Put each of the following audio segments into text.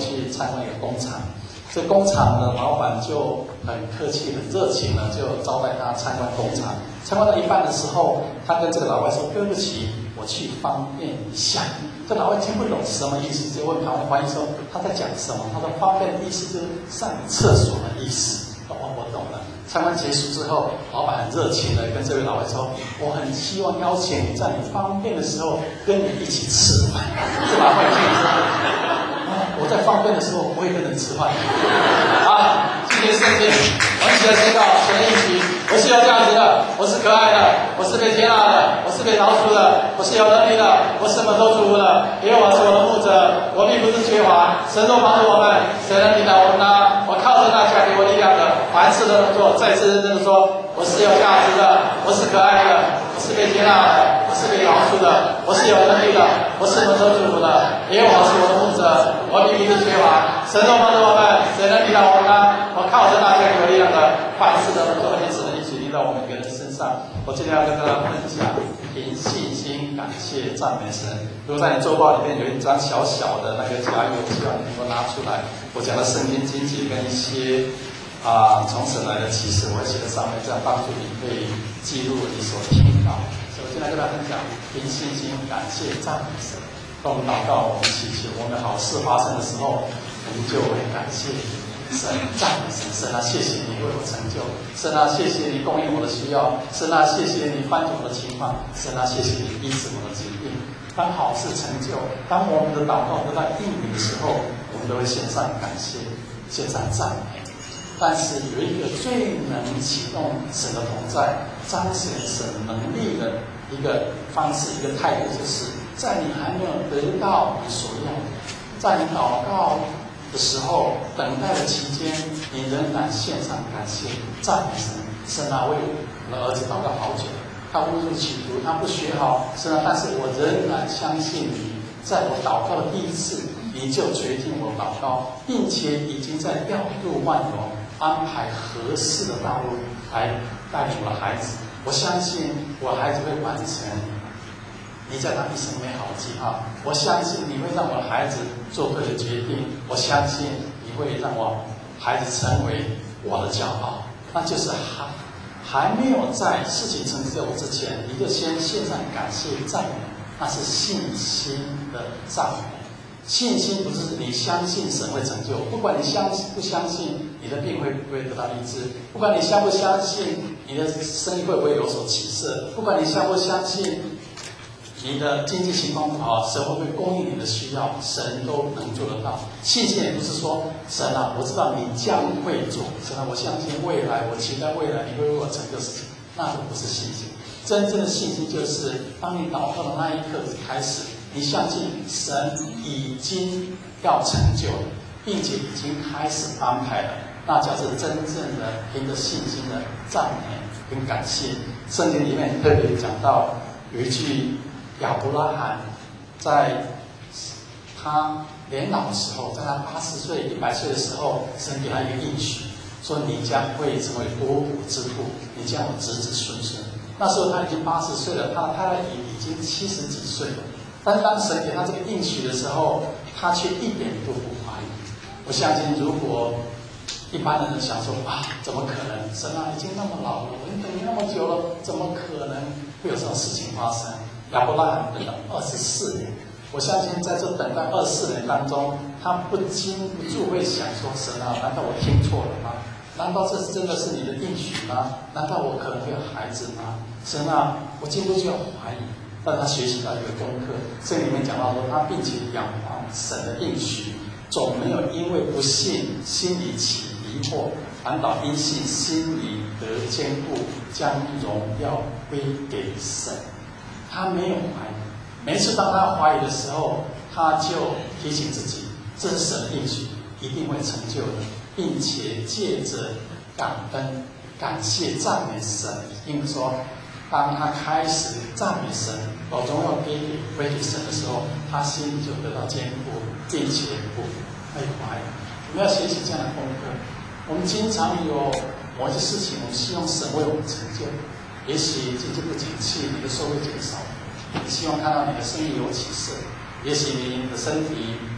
去参观一个工厂。这工厂的老板就很客气、很热情的就招待他参观工厂。参观到一半的时候，他跟这个老外说：“对不起，我去方便一下。”这老外听不懂什么意思，就问旁边翻译说他在讲什么。他说：“方便的意思就是上厕所的意思。”哦，我懂了。参观结束之后，老板很热情的跟这位老外说：“我很希望邀请你在你方便的时候跟你一起吃饭。”这老外听说。我在方便的时候不会跟人吃饭。啊，今天圣经，我们起来宣告神的应许，我是有价值的，我是可爱的，我是被接纳的，我是被饶恕的，我是有能力的，我是蒙受祝福的，因为我是我的牧者，我并不是缺乏。神都帮助我们，神能领导我们呢？我靠着那加给我力量的，凡事都能做。再次认真的说，我是有价值的，我是可爱的，我是被接纳的，我是被饶恕的，我是有能力的，我是蒙受祝福的，因为我是我的牧者，我并不是缺乏。神都帮助我们，神能领导我们呢？我靠着那加给我力量的，凡事都能做。因此呢，一起临到我们每个人身上。我今天要跟大家分享，凭信心感谢赞美神。如果在你周报里面有一张小小的那个加油，希望你能够拿出来。我讲的圣经经节跟一些从神来的启示，我会写在上面，这样帮助你可以记录你所听到。所以我现在跟大家分享，凭信心感谢赞美神。当我们祷告，我们祈求，我们好事发生的时候，我们就会感谢神，赞美神。神啊，谢谢你为我成就。神啊，谢谢你供应我的需要。神啊，谢谢你翻转我的情况。神啊，谢谢你医治我的疾病。当好事成就，当我们的祷告得到应允的时候，我们都会献上感谢，献上赞美。但是有一个最能启动神的同在、彰显神能力的一个方式、一个态度，就是在你还没有得到你所要的，在你祷告的时候、等待的期间，你仍然献上感谢、赞美神。神啊，为我的儿子祷告好久，他误入歧途，他不学好，神啊，但是我仍然相信你，在我祷告的第一次，你就垂听我祷告，并且已经在调度万有，安排合适的道路来带领我的孩子。我相信我孩子会完成你在他一生美好的计划。我相信你会让我的孩子做对的决定。我相信你会让我孩子成为我的骄傲。那就是还没有在事情成就之前，你就先献上感谢赞美，那是信心的赞美。信心不是你相信神会成就，不管你相不相信你的病会不会得到医治，不管你相不相信你的生意会不会有所起色，不管你相不相信你的经济情况不好，神会不会供应你的需要，神都能做得到。信心也不是说神啊，我知道你将会做，神啊，我相信未来，我期待未来你会为我成就事情，那都不是信心。真正的信心就是当你祷告的那一刻开始，你相信神已经要成就了，并且已经开始安排了，那叫做真正的凭着信心的赞美跟感谢。圣经里面特别讲到有一句，亚伯拉罕在他年老的时候，在他80岁、100岁的时候，神给他一个应许，说你将会成为多国之父，你将有子子孙孙。那时候他已经80岁了，他的太太已经70几岁了。但是当神给他这个应许的时候，他却一点都不怀疑。我相信，如果一般人想说怎么可能？神啊，已经那么老了，我等你那么久了，怎么可能会有这种事情发生？亚伯拉罕等了24年，我相信在这等待24年当中，他不禁不住会想说：神啊，难道我听错了吗？难道这真的是你的应许吗？难道我可能会有孩子吗？神啊，我禁不住要怀疑。但他学习到一个功课，这里面讲到说，他并且仰望神的应许，总没有因为不信心里起疑惑，反倒因信心里得坚固，将荣耀归给神。他没有怀疑，每次当他怀疑的时候，他就提醒自己，这是神的应许，一定会成就的，并且借着感恩、感谢、赞美神。因为说，当他开始赞美神，把荣耀归给神的时候，他心里就得到坚固，并且不会怀疑。我们要学习这样的功课。我们经常有某一些事情，我们希望神为我们成就。也许经济不景气，你的收入减少，你希望看到你的生意有起色；也许你的身体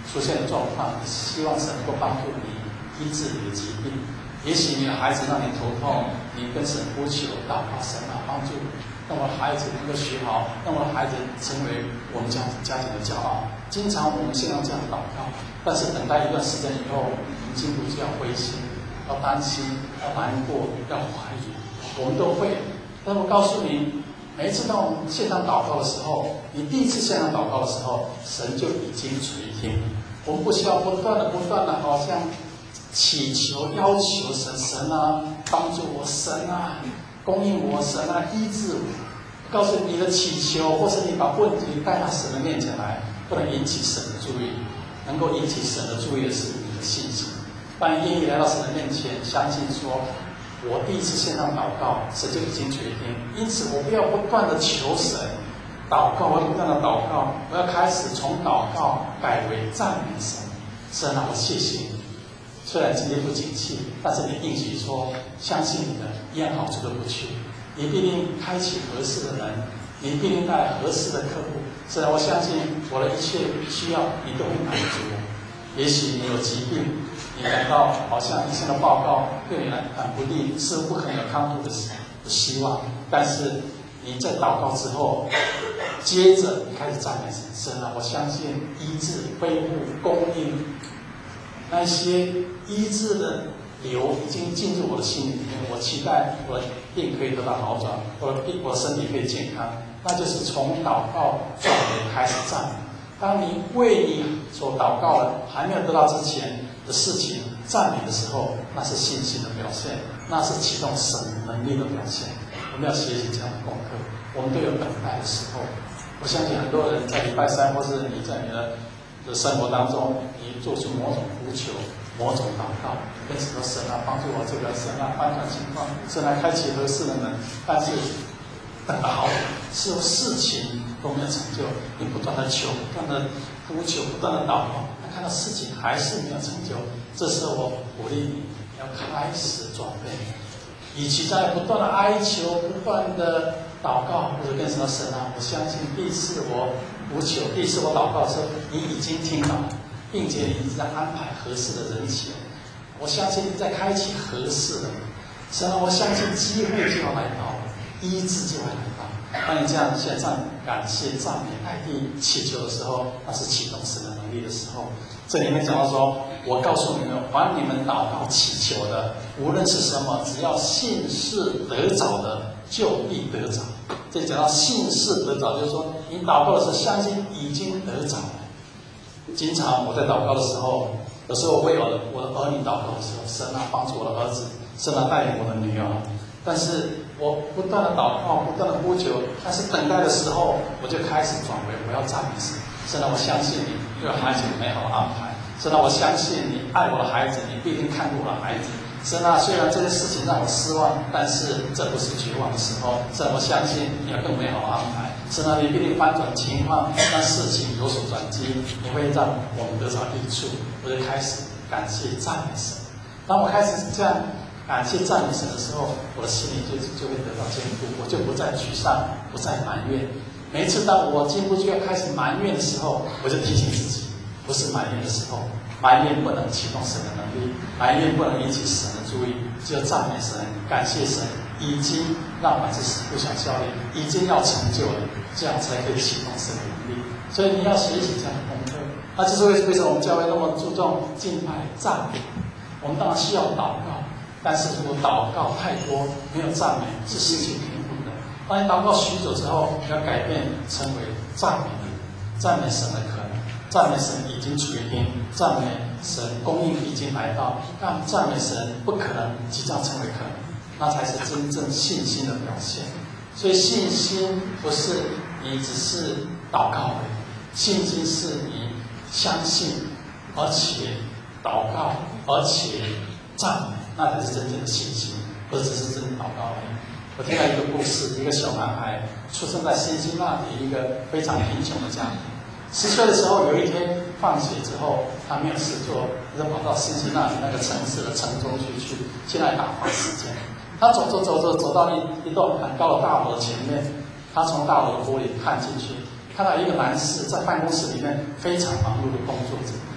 出现的状况，希望神能够帮助你医治你的疾病。也许你的孩子让你头痛，你跟神呼求祷告，神啊帮助我，让我的孩子能够学好，让我的孩子成为我们家庭的骄傲。经常我们现在这样祷告，但是等待一段时间以后，我们进入就要灰心，要担心，要难过，要怀疑，我们都会。但我告诉你，每一次当我们线上祷告的时候，你第一次线上祷告的时候，神就已经垂听。我们不需要不断的好像祈求要求神啊帮助我，神啊供应我，神啊医治我。告诉你的祈求，或是你把问题带到神的面前来，不能引起神的注意。能够引起神的注意的是你的信心。当你愿意来到神的面前，相信说，我第一次线上祷告，神就已经垂听。因此，我不要不断的求神祷告，我要不断的祷告，我要开始从祷告改为赞美神。神啊，我谢谢你。虽然今天不景气，但是你应许说，相信你的，一样好处都不缺。你必定开启合适的人，你必定带来合适的客户。虽然我相信我的一切需要，你都会满足我。也许你有疾病，你感到好像医生的报告对你来很不利，是不可能有康复的希望。但是你在祷告之后，接着你开始赞美神，神啊，我相信医治、恢复、供应。那些医治的流已经进入我的心里面，我期待我的病可以得到好转，我的身体可以健康，那就是从祷告转为开始赞美。当你为你所祷告的还没有得到之前的事情赞美的时候，那是信心的表现，那是启动神能力的表现。我们要学习这样的功课，我们都有等待的时候。我相信很多人在礼拜三，或是你在你的生活当中，你做出某种呼求、某种祷告，跟神说：“神啊，帮助我这个，神啊，翻转情况，神来开启合适的门。”但是等得好，是事情都没有成就，你不断的求、不断的呼求、不断的祷告，但看到事情还是没有成就。这时候我鼓励你要开始转变，与其在不断的哀求、不断的祷告，或者跟神说：“神啊，我相信第一次我呼求，第一次我祷告的时候，你已经听到，并且你已经在安排合适的人前。我相信你在开启合适的。神啊，我相信机会就要来到，医治就要来到。当你这样献上感谢、赞美、爱地祈求的时候，那是启动神的能力的时候。这里面讲到说，我告诉你们，凡你们祷告祈求的，无论是什么，只要信是得着的，就必得着。这里讲到信是得着，就是说你祷告的时候，相信已经得着了。经常我在祷告的时候，有时候为我的儿女祷告的时候，神啊帮助我的儿子，神啊带领我的女儿。但是我不断的祷告，不断的呼求，但是等待的时候，我就开始转为我要赞美神。神啊，我相信你对孩子有美好的安排。神啊，我相信你爱我的孩子，你必定看顾我的孩子。神啊，虽然这些事情让我失望，但是这不是绝望的时候。神啊，我相信你有更美好的安排。神啊，你必定翻转情况，让事情有所转机，你会让我们得到益处。我就开始感谢赞美神。当我开始这样感谢赞美神的时候，我的心里就会得到坚固，我就不再沮丧，不再埋怨。每一次当我进步就要开始埋怨的时候，我就提醒自己，不是埋怨的时候，埋怨不能启动神的能力，埋怨不能引起神的注意，只有赞美神、感谢神，已经让凡事不想效力，已经要成就了，这样才可以启动神的能力。所以你要学习这样的功课。那这是为什么我们教会那么注重敬拜、赞美？我们当然需要祷告，但是如果祷告太多，没有赞美，是失去平衡的。当你祷告许久之后，要改变成为赞美的人，赞美神的可能，赞美神已经垂听，赞美神供应已经来到，让赞美神不可能即将成为可能，那才是真正信心的表现。所以信心不是你只是祷告而已，信心是你相信，而且祷告，而且赞美，那才是真正的信心，不只是真的祷告而已。我听到一个故事，一个小男孩出生在辛辛那提一个非常贫穷的家庭。10岁的时候，有一天放学之后，他没有事做，他就跑到辛辛那提那个城市的城中去来打发时间。他走到一栋很高的大楼的前面，他从大楼的玻璃看进去，看到一个男士在办公室里面非常忙碌的工作着，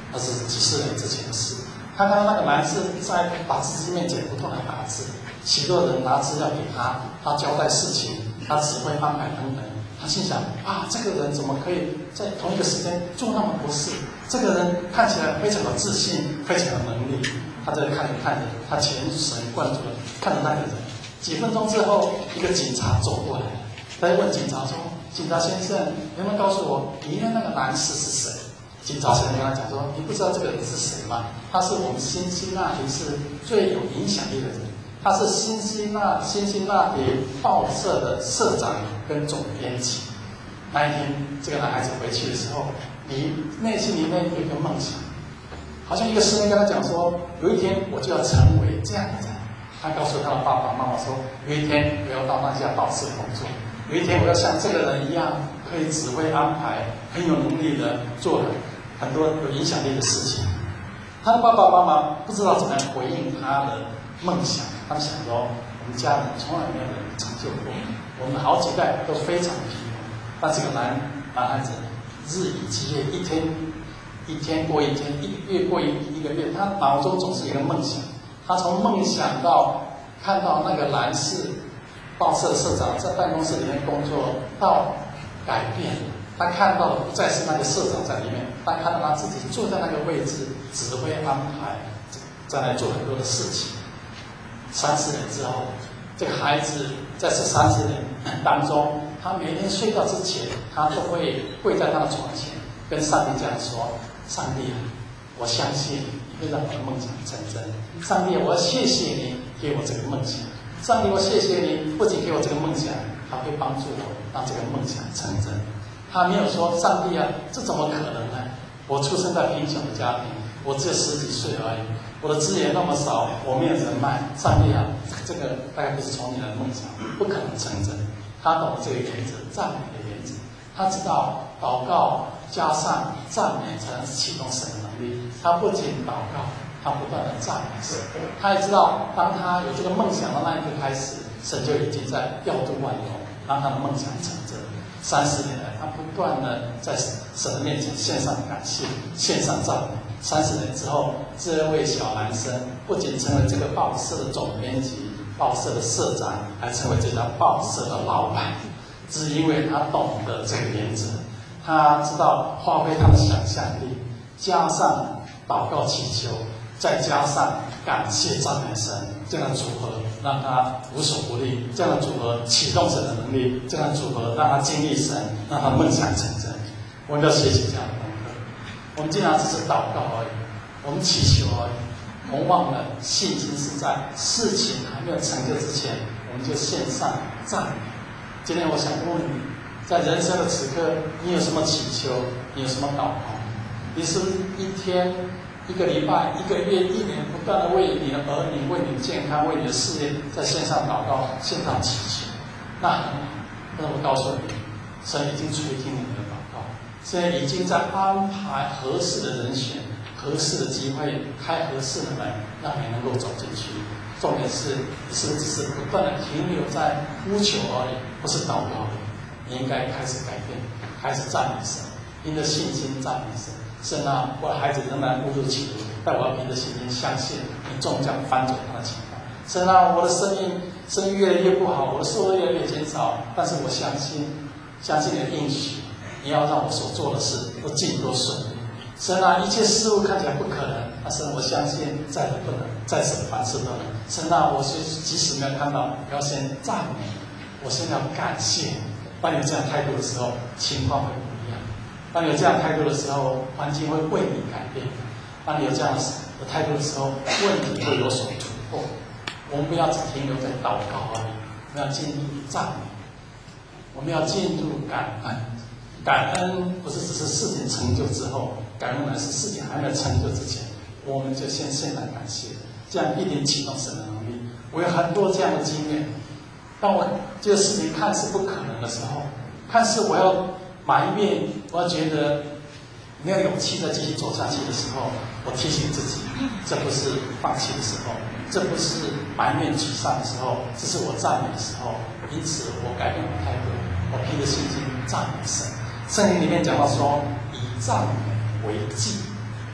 那是几十年之前的事。他看到那个男士在打字机面前不断的打字，许多人拿资料给他，他交代事情，他指挥安排等等。他心想啊，这个人怎么可以在同一个时间做那么多事？这个人看起来非常有自信，非常有能力。他在看着看着，他全神贯注的看着那个人。几分钟之后，一个警察走过来，他就问警察说：“警察先生，能不能告诉我里面那个男士是谁？”警察先生跟他讲说：“你不知道这个人是谁吗？他是我们辛辛那提市最有影响力的人，他是辛辛那提报社的社长跟总编辑。”那一天，这个男孩子回去的时候，内心里面有一个梦想，好像一个声音跟他讲说：“有一天我就要成为这样的人。”他告诉他的爸爸妈妈说：“有一天我要到那家报社工作，有一天我要像这个人一样，可以指挥安排，很有能力的做很多有影响力的事情。”他的爸爸妈妈不知道怎么样回应他的梦想，他们想说：“我们家人从来没有人成就过，我们好几代都非常贫穷。”但这个男孩子日以继夜，一天过一天，一个月过一个月，他脑中总是一个梦想。他从梦想到看到那个男士报社社长在办公室里面工作，到改变，他看到的不再是那个社长在里面，他看到他自己坐在那个位置，指挥安排，在那做很多的事情。30年之后，这个孩子在这30年当中，他每天睡觉之前，他都会跪在他的床前，跟上帝这样说：“上帝啊，我相信你会让我的梦想成真。上帝，我要谢谢你给我这个梦想。上帝，我谢谢你，不仅给我这个梦想，还会帮助我让这个梦想成真。”他没有说：“上帝啊，这怎么可能呢？我出生在贫穷的家庭，我只有10几岁而已，我的资源那么少，我没有人脉。上帝啊，这个大概不是从你的梦想，不可能成真。”他懂这个原则，赞美的原则。他知道祷告加上赞美才能启动神的能力。他不仅祷告，他不断的赞美神。他也知道，当他有这个梦想的那一刻开始，神就已经在调度万有，让他的梦想成真。30年来，他不断的在神的面前献上感谢，献上赞美。30年之后，这位小男生不仅成为这个报社的总编辑、报社的社长，还成为这家报社的老板，只因为他懂得这个原则。他知道发挥他的想象力，加上祷告祈求，再加上感谢赞美神，这样的组合让他无所不利，这样的组合启动神的能力，这样的组合让他经历神，让他梦想成真。我们要学习这样的功课。我们经常只是祷告而已，我们祈求而已，我们忘了信心是在事情还没有成就之前，我们就献上赞美。今天我想问你，在人生的此刻，你有什么祈求？你有什么祷告？你是不是一天、一个礼拜、一个月、1年，不断的为你的儿女、为你的健康、为你的事业，在线上祷告、线上祈求？那很好。但我告诉你，神已经垂听你的祷告，现在已经在安排合适的人选、合适的机会、开合适的门，让你能够走进去。重点是，你是不是只是不断的停留在呼求而已，不是祷告而已？你应该开始改变，开始赞美神，凭着信心赞美神。神啊，我的孩子仍然误入歧途，但我要凭着信心相信你终将翻转他的情况。神啊，我的生意越来越不好，我的收入越来越减少，但是我相信你的应许，你要让我所做的事都尽都顺利。神啊，一切事物看起来不可能，但是我相信在人不能，在神凡事都能。神啊，我即使没有看到，我要先赞美你，我先要感谢你。当你有这样态度的时候，情况会不一样；当你有这样态度的时候，环境会为你改变；当你有这样的态度的时候，问题会有所突破。我们不要只停留在祷告而已，我们要进入赞美，我们要进入感恩。感恩不是只是事情成就之后，感恩乃是事情还没有成就之前，我们就先来感谢，这样一定启动神的能力。我有很多这样的经验，当我这个事情看似不可能的时候，看似我要埋怨，我要觉得没有勇气再继续走下去的时候，我提醒自己，这不是放弃的时候，这不是埋怨沮丧的时候，这是我赞美的时候。因此，我改变我的态度，我凭着信心赞美神。圣经里面讲到说，以赞美为祭，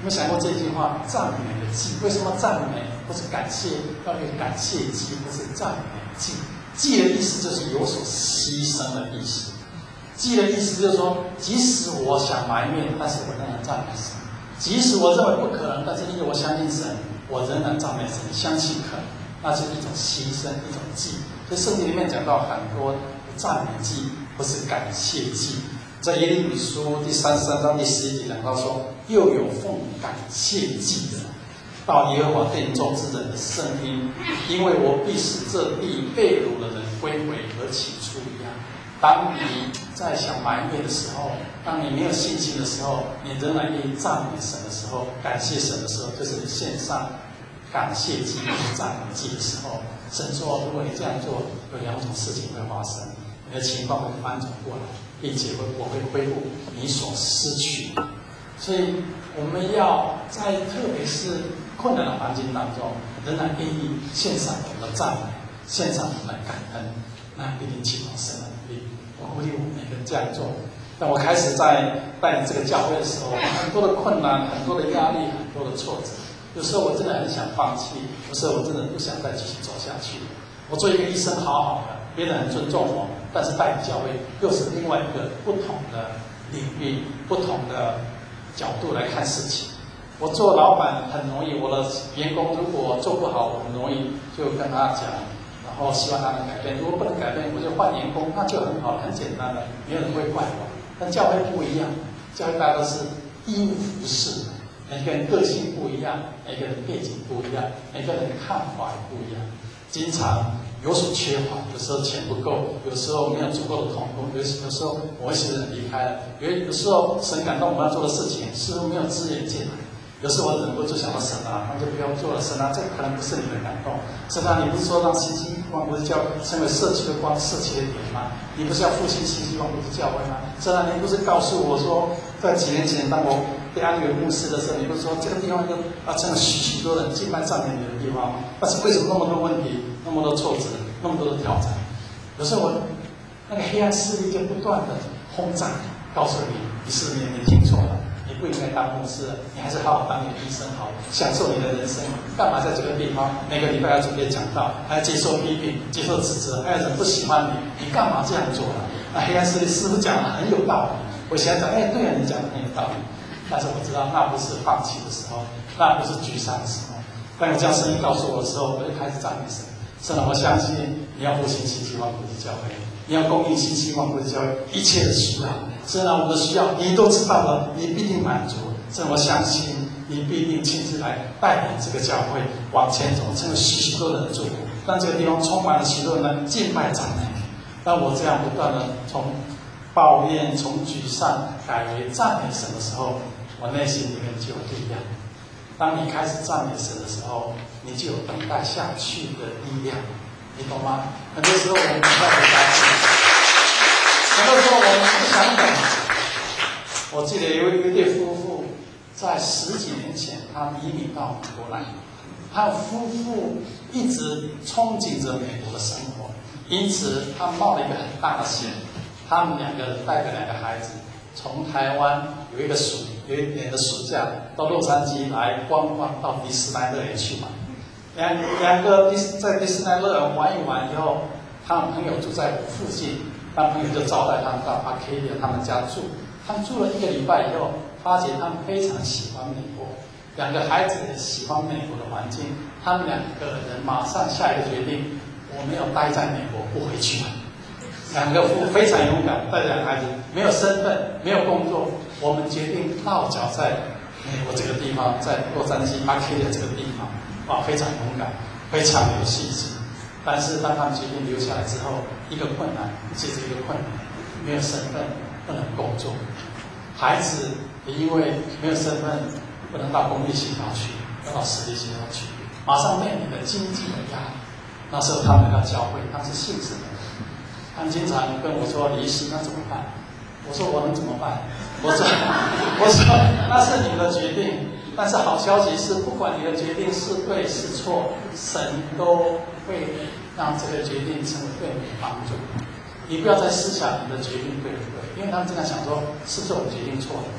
有没有想过这句话？赞美的祭，为什么赞美不是感谢？要用感谢祭，不是赞美祭。祭的意思就是有所牺牲的意思。祭的意思就是说，即使我想埋怨，但是我仍然赞美神；即使我认为不可能，但是因为我相信神，我仍然赞美神，相信可能，那就是一种牺牲，一种祭。所以圣经里面讲到很多赞美祭，不是感谢祭。在耶利米书第33章第11节讲到说，又有奉感谢祭的，到耶和华殿中之人的声音，因为我必使这地被掳的人归回和起初一样。当你在想埋怨的时候，当你没有信心的时候，你仍然愿意赞美神的时候，感谢神的时候，就是你献上感谢祭、赞美祭的时候。神说，如果你这样做，有两种事情会发生，你的情况会翻转过来，并且我会恢复你所失去的。所以我们要在特别是困难的环境当中，仍然愿意献上我们的赞美，献上我们的感恩，那一定启动神的能力。我鼓励我们每个人这样做。当我开始在带领这个教会的时候，很多的困难，很多的压力，很多的挫折。有时候我真的很想放弃，有时候我真的不想再继续走下去。我做一个医生好好的，别人很尊重我，但是带领教会又是另外一个不同的领域、不同的角度来看事情。我做老板很容易，我的员工如果做不好，我很容易就跟他讲，然后希望他能改变。如果不能改变，我就换员工，那就很好，很简单的，没有人会怪我。但教会不一样，教会大家都是义务服侍，每个人个性不一样，每个人背景不一样，每个人看法也不一样，经常有所缺乏，有时候钱不够，有时候没有足够的同工，有时候某一些人离开了，有时候神感动我们要做的事情似乎没有资源进来，有时候我忍不住想到神啊，那就不要做了，神啊，这可能不是你的感动，神啊，你不是说让信息光不是叫成为社区的光、社区的点吗？你不是要复兴信息光不是教会吗？神啊，你不是告诉我说，在几年前当我被安为牧师的时候，你不是说这个地方就成了许多人敬拜赞美你的地方吗？但是为什么那么多问题，那么多挫折，那么多的挑战？有时候我那个黑暗势力就不断的轰炸，告诉你，以色列，你听错了，你不应该当牧师了，你还是好好当你的医生好，享受你的人生。干嘛在这个地方每个礼拜要准备讲道，还要接受批评、接受指责，还有人不喜欢你，你干嘛这样做呢？那黑暗势力师傅讲的很有道理，我想讲，哎，对啊，你讲的很有道理。但是我知道那不是放弃的时候，那不是沮丧的时候。当有这样声音告诉我的时候，我就开始赞美神。神啊，我相信你要复兴信息万国的教会，你要供应信息万国的教会一切的需要。神啊，我们的需要你都知道了，你必定满足。神，我相信你必定亲自来带领这个教会往前走，成为许多人的祝福，让这个地方充满了许多人的敬拜赞美。当我这样不断的从抱怨、从沮丧改为赞美神的时候，我内心里面就有力量。当你开始赞美神的时候，你就有等待下去的力量，你懂吗？很多时候我们不太回答自己，很多时候我们不想等。我记得有一对夫妇，在10几年前，他们移民到美国来，他们夫妇一直憧憬着美国的生活，因此他们冒了一个很大的险。他们2个人带着2个孩子，从台湾有一年的暑假到洛杉矶来观光，到迪士尼乐园去玩。两个在迪士尼乐园玩一玩以后，他们朋友住在我附近，那朋友就招待他们到阿 K 的他们家住。他们住了1个礼拜以后，发觉他们非常喜欢美国，2个孩子也喜欢美国的环境。他们2个人马上下一个决定，我没有待在美国，不回去了。2个夫妇非常勇敢，带着2个孩子，没有身份，没有工作，我们决定落脚在美国这个地方，在洛杉矶阿 K 的这个地方，非常勇敢，非常有信心。但是当他们决定留下来之后，一个困难接着一个困难，没有身份，不能工作，孩子也因为没有身份，不能到公立学校去，要到私立学校去，马上面临的经济的压力。那时候他们要教会，他们是信神的。他们经常跟我说：“李医师，那怎么办？”我说：“我能怎么办？”我说：“那是你的决定。但是好消息是，不管你的决定是对是错，神都会让这个决定成为对你的帮助。你不要再思想你的决定对不对，因为他们经常想说：是不是我决定错了？我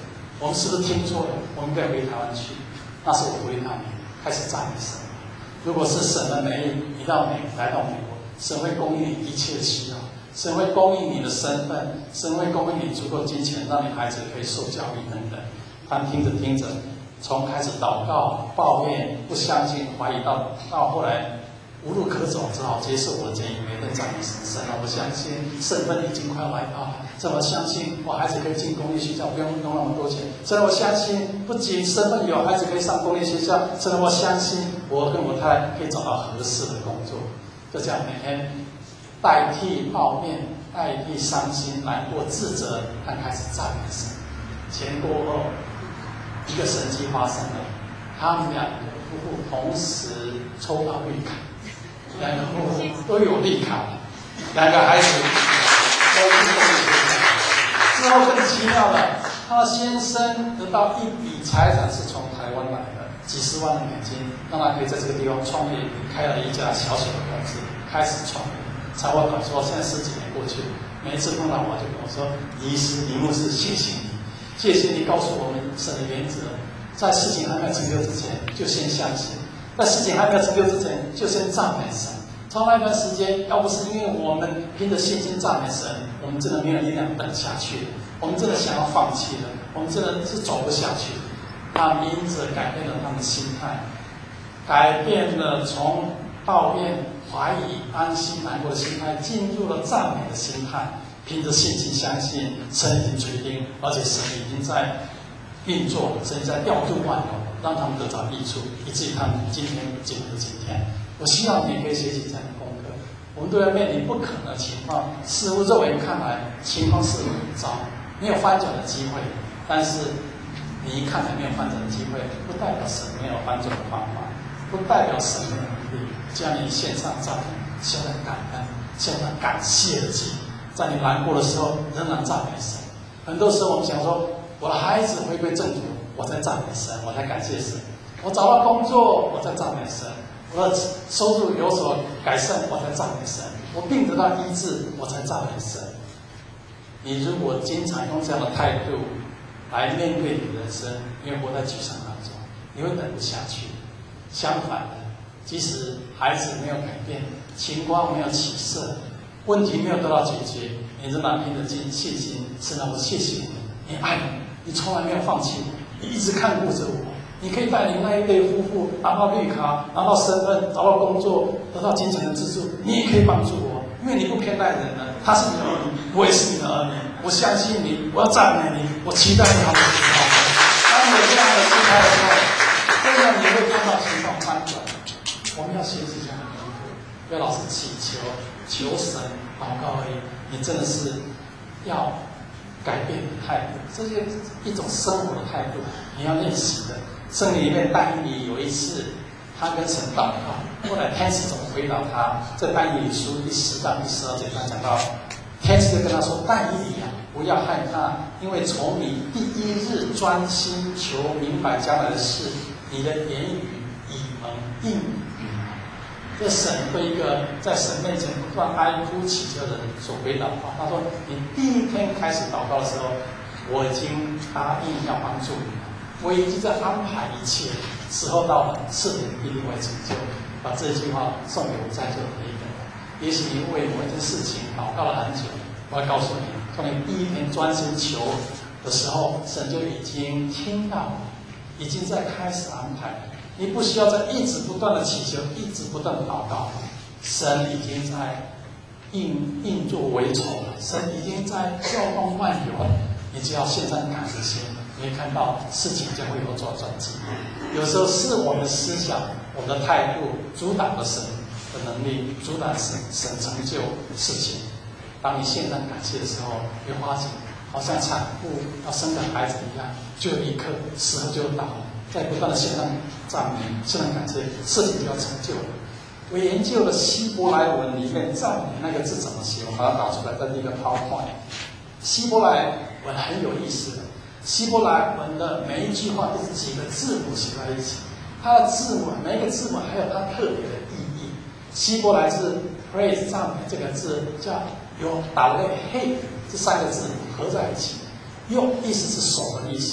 我们是不是听错了？我们应该回台湾去。那时候我鼓励他们开始赞美神。如果是神的美意，你来到美国，神会供应你一切的需要，神会供应你的身份，神会供应你足够金钱，让你孩子可以受教育等等。他们听着听着，从开始祷告、抱怨、不相信、怀疑到后来无路可走，只好接受我的建议，每天赞美神啊！我相信身份已经快要来到了，真的我相信我孩子可以进公立学校，不用那么多钱。真的我相信，不仅身份有，孩子可以上公立学校。真的我相信，我跟我太太可以找到合适的工作。就这样每天代替抱怨、代替伤心、难过、自责，但开始赞美神。前过后，一个神迹发生了，他们两个夫妇同时抽到绿卡。两个夫妇都有绿卡，两个孩子都是公立学校。之后更奇妙了，他的先生得到一笔财产是从台湾来的，几十万的美金，让他可以在这个地方创业，开了一家小小的公司，开始创业。才我敢说，现在10几年过去，每一次碰到我就跟我说：“李牧师，谢谢你，谢谢你告诉我们神的原则，在事情还没有成就之前，就先相信。”在事情还没有成就之前，就先赞美神。从那段时间，要不是因为我们凭着信心赞美神，我们真的没有力量等下去了，我们真的想要放弃了，我们真的是走不下去。他因此改变了他们的心态，改变了从抱怨、怀疑、担心、难过的心态，进入了赞美的心态。凭着信心相信神已经垂听，而且神已经在运作，神在调度万有，让他们得到益处，以至于他们今天进入今天。我希望你可以学习这样的功课。我们都要面临不可能的情况，似乎肉眼看来情况是很糟，没有翻转的机会。但是你一看来没有翻转的机会，不代表神没有翻转的方法，不代表神没有能力将你献上赞美，献上感恩，献上感谢的祭。在你难过的时候，仍然赞美神。很多时候我们想说，我的孩子回归正途，我在赞美神，我在感谢神；我找到工作，我在赞美神；我的收入有所改善，我在赞美神；我病得到医治，我在赞美神。你如果经常用这样的态度来面对你的人生，你会活在沮丧当中，你会等不下去。相反的，即使孩子没有改变，情况没有起色，问题没有得到解决，你仍然凭着信心，神啊，我谢谢你，你爱我，你从来没有放弃我，你一直看顾着我。你可以带领那一对夫妇拿到绿卡，拿到身份，找到工作，得到金钱的资助。你也可以帮助我，因为你不偏待人呢。他是你的儿女，我也是你的儿女。我相信你，我要赞美你，我期待你好的情况。当你有这样的心态的时候，真的你会看到情况翻转。我们要学习这样的功课，不要老是祈求神祷告而已。你真的是要改变你的态度，这是一种生活的态度，你要练习的。圣经里面但以理有一次，他跟神祷告，后来天使怎么回答他？在但以理书第10章第12节，他讲到，天使就跟他说：“但以理啊，不要害怕，因为从你第一日专心求明白将来的事，你的言语已蒙应允。”这神对一个在神面前不断哀哭祈求的人所回答的话，他说：“你第一天开始祷告的时候，我已经答应要帮助你了。我已经在安排一切，时候到了，事情一定会成就。”把这句话送给我在座的每一个人。也许你为某一件事情祷告了很久，我要告诉你，从你第一天专心求的时候，神就已经听到了，已经在开始安排了。你不需要再一直不断的祈求，一直不断的祷告，神已经在应作为筹了，神已经在调动万有了。你只要献上感谢心，你会看到事情将会有所转机。有时候是我们的思想、我们的态度阻挡了神的能力，阻挡神成就事情。当你献上感谢的时候，你会发现好像产妇要生个孩子一样，就立刻时候就到了。在不断的献上赞美、献上感谢，事情就要成就了。我研究了希伯来文里面赞美那个字怎么写，我把它打出来，在第一个PowerPoint。希伯来文很有意思的，希伯来文的每一句话都是几个字母写在一起，它的字母每一个字母还有它特别的意义。希伯来字 praise 赞美这个字叫有打了个 hey 这3个字母合在一起，用意思是手的意思。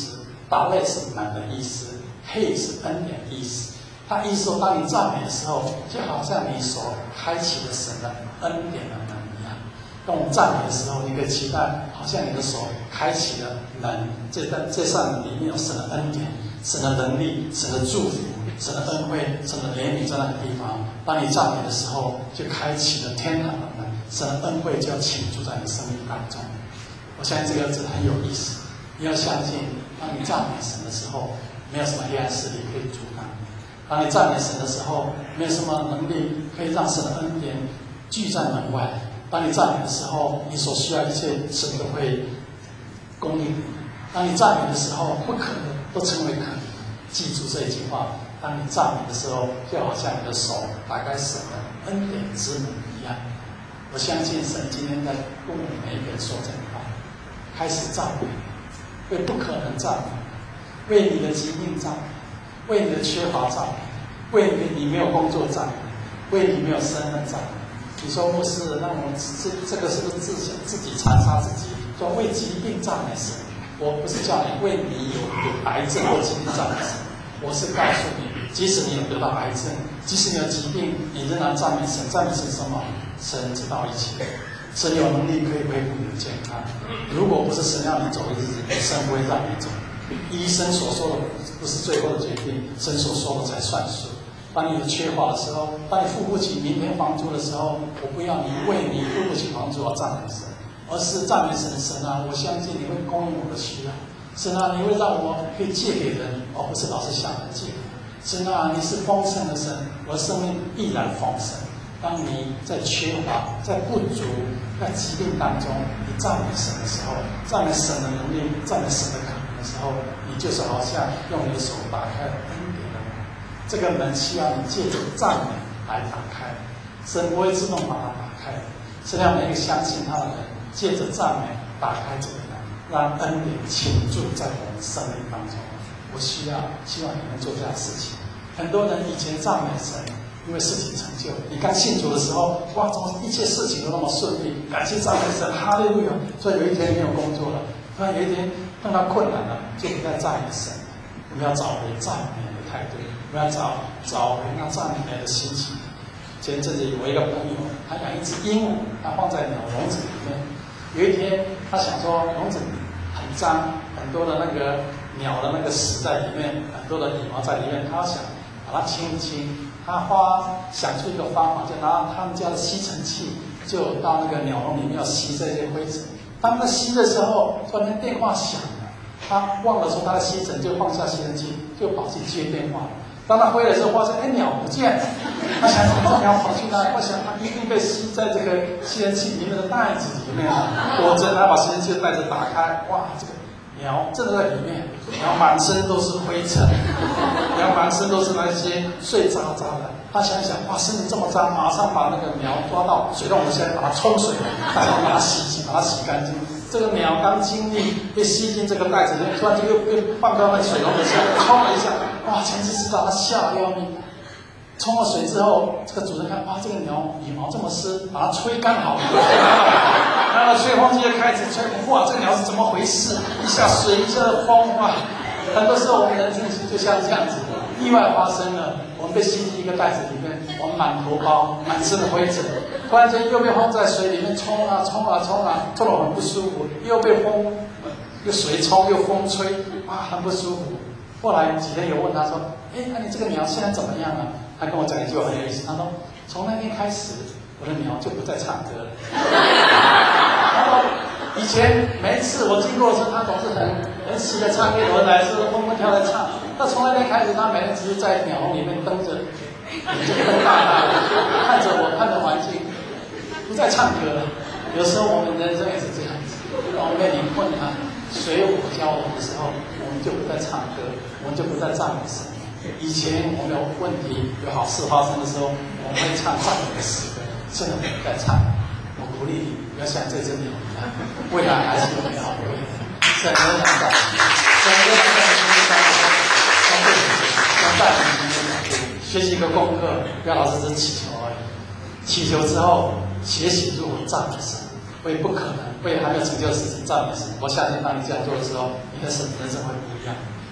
大卫是门的意思，嘿是恩典的意思。他意思说，当你赞美的时候，就好像你所开启了神的恩典的门一样。当我们赞美的时候，你可以期待，好像你的手开启了门，这扇门里面有神的恩典、神的能力、神的祝福、神的恩惠、神的怜悯在那个地方。当你赞美的时候，就开启了天堂的门，神的恩惠就要倾注在你生命当中。我相信这个真的很有意思。你要相信，当你赞美神的时候，没有什么黑暗势力可以阻挡你。当你赞美神的时候，没有什么能力可以让神的恩典聚在门外。当你赞美的时候，你所需要一切神都会供应你。当你赞美的时候，不可能都成为可能。记住这一句话：当你赞美的时候，就好像你的手打开神的恩典之门一样。我相信神今天在跟我们每一个人说这句话：开始赞美，为不可能赞美，为你的疾病赞美，为你的缺乏赞美，为你没有工作赞美，为你没有身份赞美。你说牧师，那我们这个是不是自己残杀自己？说为疾病赞美神，我不是叫你为你有癌症或疾病赞美神，我是告诉你，即使你有得到癌症，即使你有疾病，你仍然赞美神。赞美神什么？神知道一切，神有能力可以恢复你的健康。如果不是神要你走的日子，神不会让你走。医生所说的不是最后的决定，神所说的才算数。当你有缺乏的时候，当你付不起明天房租的时候，我不要你为你付不起房租而赞美神，而是赞美神。神啊，我相信你会供应我的需要。神啊，你会让我可以借给人，而不是老是想着借。神啊，你是丰盛的神，我的生命必然丰盛。当你在缺乏、在不足、在疾病当中，你赞美神的时候，赞美神的能力，赞美神的可能的时候，你就是好像用你的手打开了恩典的门。这个门需要你借着赞美来打开，神不会自动把它打开，是让每一个相信他的人借着赞美打开这个门，让恩典倾注在我们生命当中。我希望你们做这样的事情。很多人以前赞美神，因为事情成就。你刚信主的时候，哇，怎么一切事情都那么顺利？感谢赞美神，哈利路亚！所以有一天没有工作了，突然有一天碰到困难了，就不再赞美神。我们要找回赞美的态度，我们要找回那赞美的心情。前阵子有一个朋友，他养一只鹦鹉，他放在鸟笼子里面。有一天，他想说笼子很脏，很多的那个鸟的那个屎在里面，很多的羽毛在里面，他想把它清一清。他想出一个方法，就拿他们家的吸尘器，就到那个鸟笼里面要吸这些灰尘。他们在吸的时候，突然间电话响了，他忘了说他的吸尘，就放下吸尘器，就跑去接电话。当他回来的时候，发现鸟不见了。他想鸟跑去哪里？我想他一定被吸在这个吸尘器里面的袋子里面了。果真，他把吸尘器的袋子打开，哇，这个鸟真的在里面，鸟满身都是灰尘，鸟满身都是那些碎渣渣的。他想想，哇，身体这么脏，马上把那个鸟抓到水洞里先把它冲水，然后把它洗干净。这个鸟刚经历被吸进这个袋子里面，突然就又放到那个水龙头下，冲了一下，哇！前期知道他吓得要命。冲了水之后，这个主人看，哇，这个鸟羽毛这么湿，把它吹干好了。然后吹风机就开始吹，哇，这个鸟是怎么回事？一下水，一下风，哇！很多时候我们人生就像这样子，意外发生了，我们被吸进一个袋子里面，我们满头包，满身的灰尘。突然间又被风在水里面冲啊，冲得我很不舒服，又被风又水冲又风吹，哇，很不舒服。后来几天有问他说：“那你这个鸟现在怎么样了？”他跟我讲一句话很有意思，他说：“从那天开始，我的鸟就不再唱歌了。”他说：“以前每一次我经过的时候，他总是很喜的唱歌，我来是蹦蹦跳来唱。那从那天开始，他每天只是在鸟笼里面瞪着，眼睛瞪大大的，看着我，看着环境。”不再唱歌了。有时候我们人生也是这样子，当我们面临困难、水火交融的时候，我们就不再唱歌，我们就不再赞美神。以前我们有问题、有好事发生的时候，我们会唱赞美的诗歌，现在我们不再唱。我鼓励你，不要像这只鸟一样，未来还是有美好的未来。神仍然在，神仍然在你身上，要带领你的脚步。学习一个功课，不要老是只祈求而已。祈求之后，学习如何赞美神，为不可能、为还没有成就的事情赞美神。我相信，当你这样做的时候，你的人生会不一样。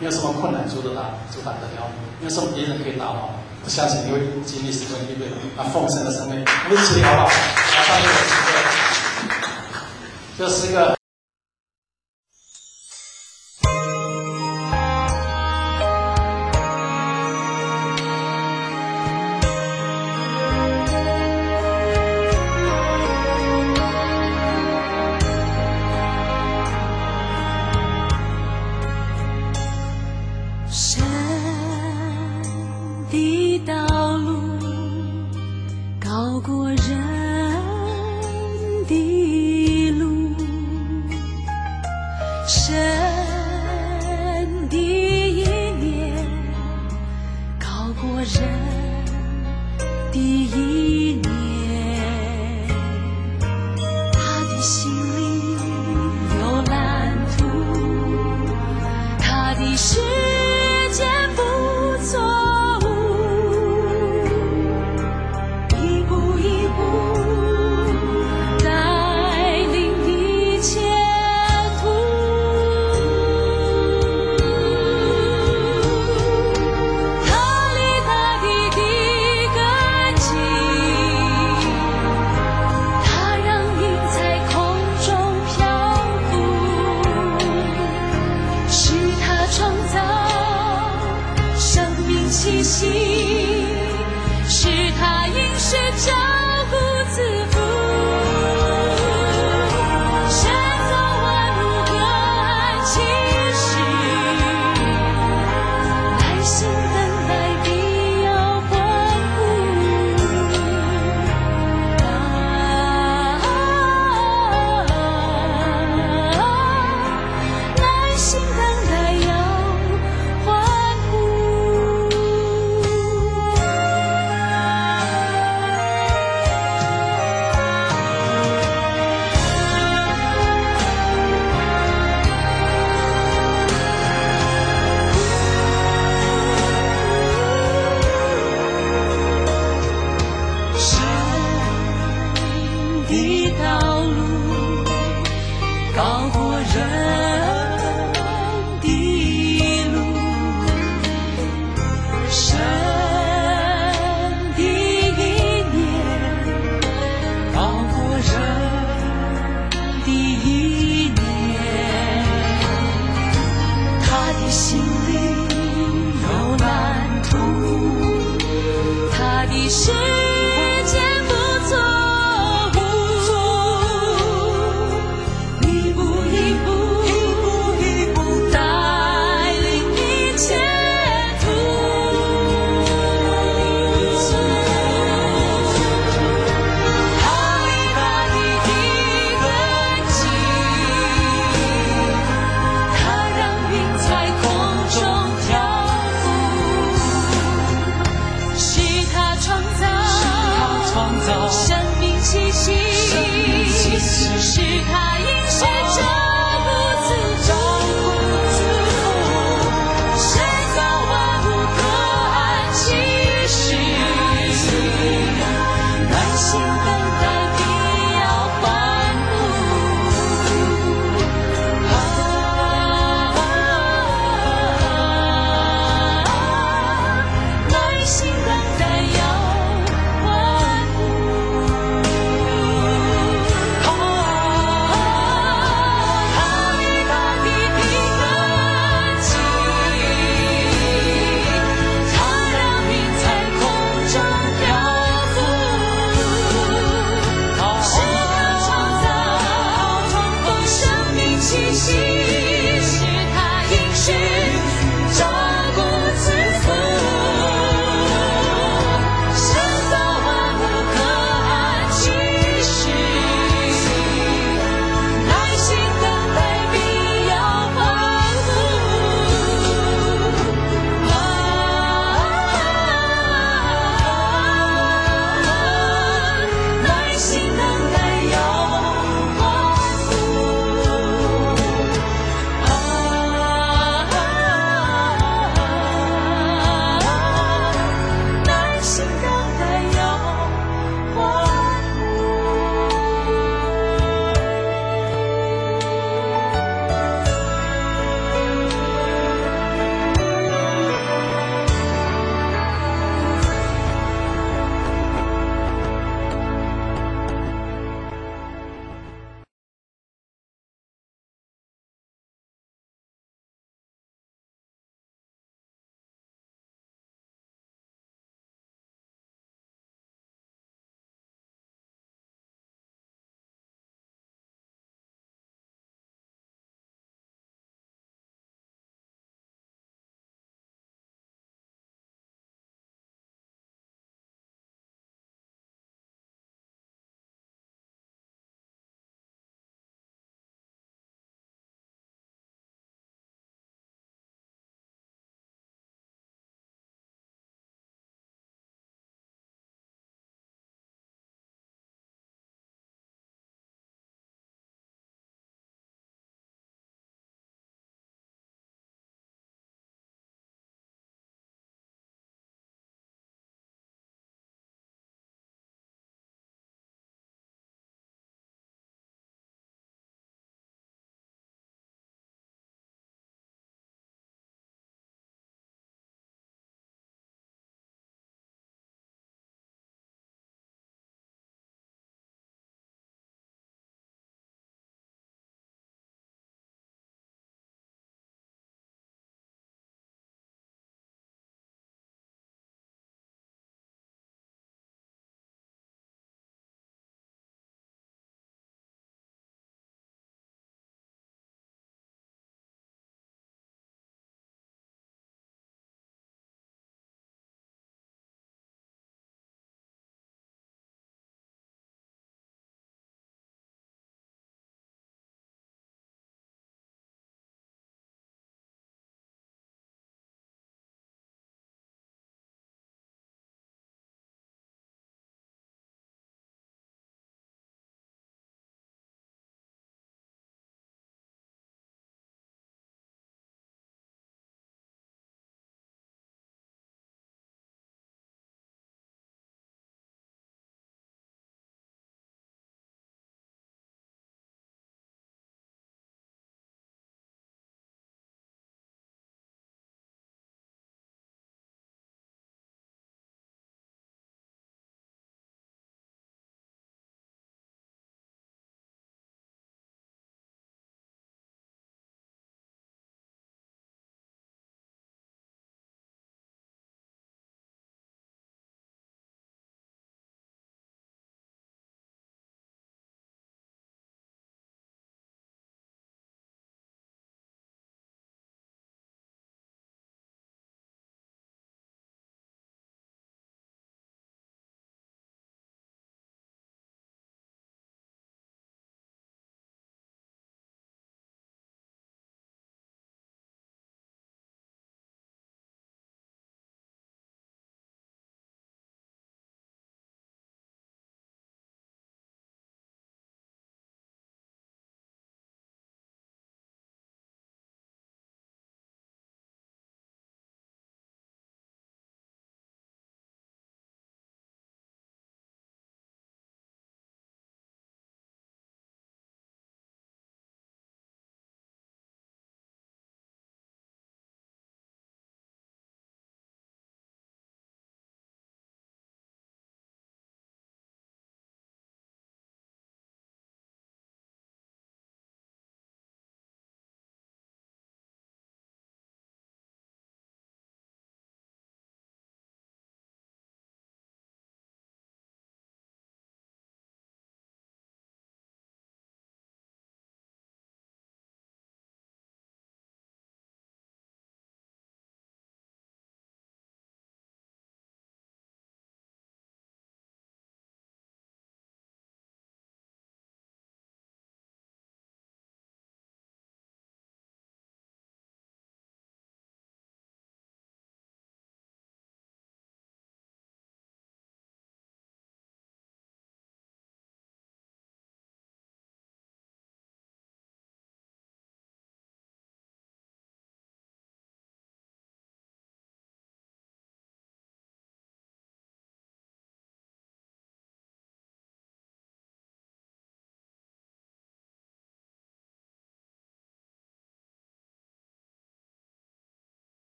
没有什么困难阻挡得了你，没有什么敌人可以打倒你。我相信你会经历神的应对，丰盛的生命。我们一起好不好？马上就有机会。这是一个。 你